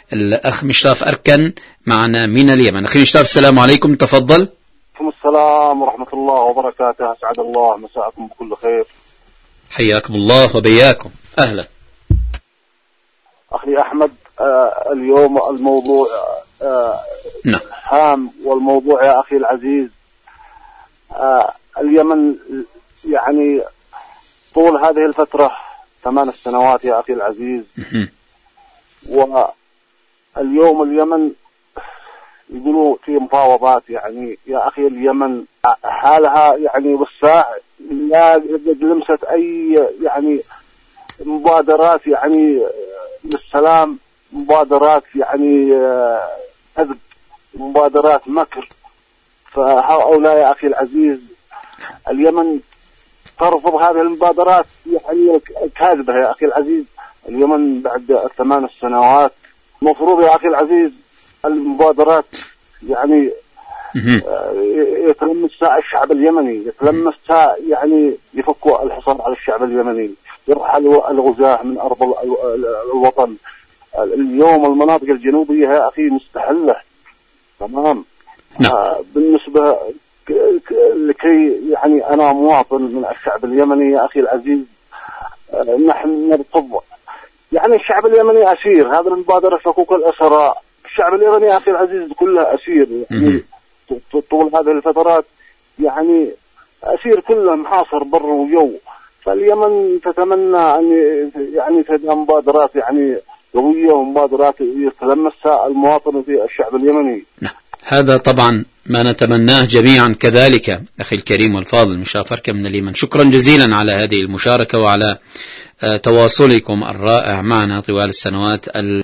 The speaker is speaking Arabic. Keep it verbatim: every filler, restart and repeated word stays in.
الأخ مشراف أركن معنا من اليمن. أخي مشراف السلام عليكم، تفضل. عليكم السلام ورحمة الله وبركاته، أسعد الله مساءكم بكل خير. حياكم الله وبياكم، أهلا. أخي أحمد، آه اليوم الموضوع آه نعم. هام، والموضوع يا أخي العزيز آه اليمن يعني طول هذه الفترة ثمان سنوات يا أخي العزيز، واليوم اليمن يقولوا في مفاوضات. يعني يا أخي اليمن حالها يعني والساعة لا لمست أي يعني مبادرات يعني للسلام، مبادرات يعني كذب، مبادرات مكر. فهؤلاء يا أخي العزيز اليمن ترفض هذه المبادرات يعني كاذبة يا أخي العزيز. اليمن بعد ثمان سنوات مفروض يا أخي العزيز المبادرات يعني يتلمسها الشعب اليمني، يتلمسها يعني يفكوا الحصار على الشعب اليمني، يرحلوا الغزاة من أرض الوطن. اليوم المناطق الجنوبية يا أخي مستحلة تمام. آه بالنسبة لكي يعني أنا مواطن من الشعب اليمني يا أخي العزيز، آه نحن نرفض يعني الشعب اليمني أسير. هذا المبادرة فكوك الأسرى، الشعب اليمني يا أخي العزيز كله أسير يعني طول هذه الفترات، يعني أسير كله محاصر بر وجو. فاليمن تتمنى أن يعني تدعى مبادرات يعني قوية ومبادرات يتلمسها المواطن في الشعب اليمني. هذا طبعا ما نتمناه جميعا كذلك. أخي الكريم والفاضل مشراف أركن من اليمن، شكرا جزيلا على هذه المشاركة وعلى تواصلكم الرائع معنا طوال السنوات